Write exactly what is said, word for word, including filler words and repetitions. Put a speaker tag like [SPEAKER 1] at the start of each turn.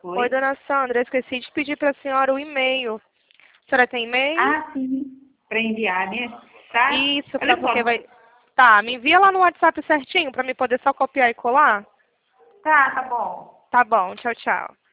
[SPEAKER 1] Oi, dona Sandra, eu esqueci de pedir para a senhora o e-mail. A senhora tem e-mail?
[SPEAKER 2] Ah, sim. Para enviar, né? Tá?
[SPEAKER 1] Isso,
[SPEAKER 2] Olha
[SPEAKER 1] para
[SPEAKER 2] só.
[SPEAKER 1] porque vai... Tá, me envia lá no WhatsApp certinho para me poder só copiar e colar?
[SPEAKER 2] Tá, tá bom.
[SPEAKER 1] Tá bom, tchau, tchau.